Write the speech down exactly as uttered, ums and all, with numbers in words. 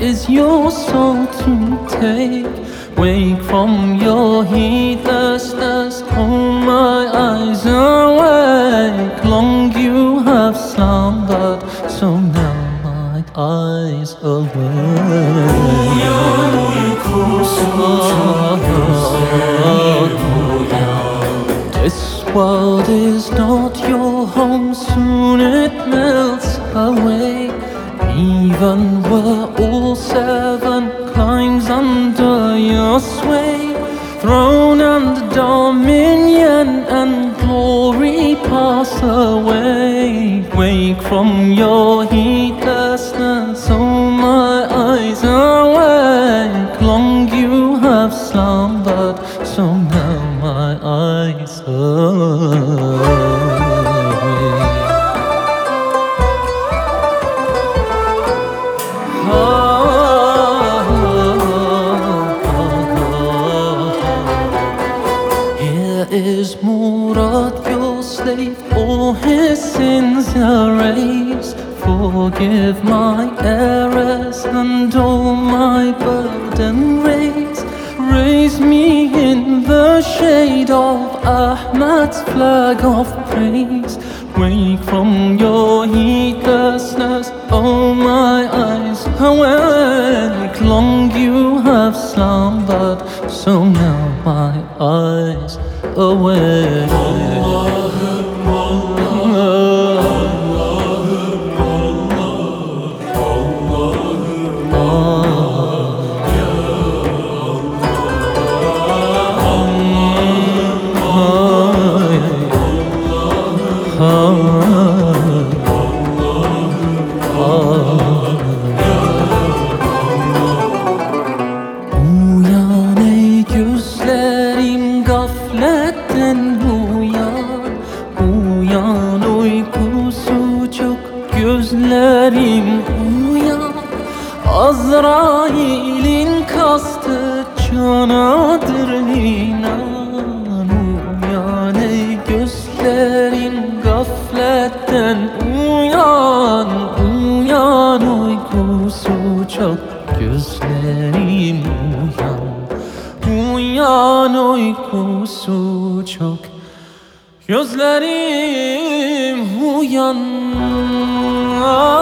is your soul to take? Wake from your heedlessness, hold my eyes awake. Long you have slumbered, so now my eyes awake. Uyan uykusuz gözlerim uyan. This world is not your home, soon it melts away. Even were all seven climes under your sway, throne and dominion and glory pass away. Wake from your heedlessness, oh my eyes awake. Long you have slumbered, so now my eyes awake. Is Murad your slave, all his sins erase? Forgive my errors and all my burden raise. Raise me in the shade of Ahmad's flag of praise. Wake from your heedlessness, oh my eyes awake. Long you have slumbered, so now my eyes awake. Allah'ım Allah, Allah'ım Allah, Allah'ım Allah, ya Uyan ey gözlerim, gafletten uyan. Uyan uykusu çok gözlerim uyan. Azrail'in kastı canadır inan. Uyan ey gözlerim, gafletten uyan. Uyan uykusu çok gözlerim uyan. Uyan uykusu çok gözlerim uyan.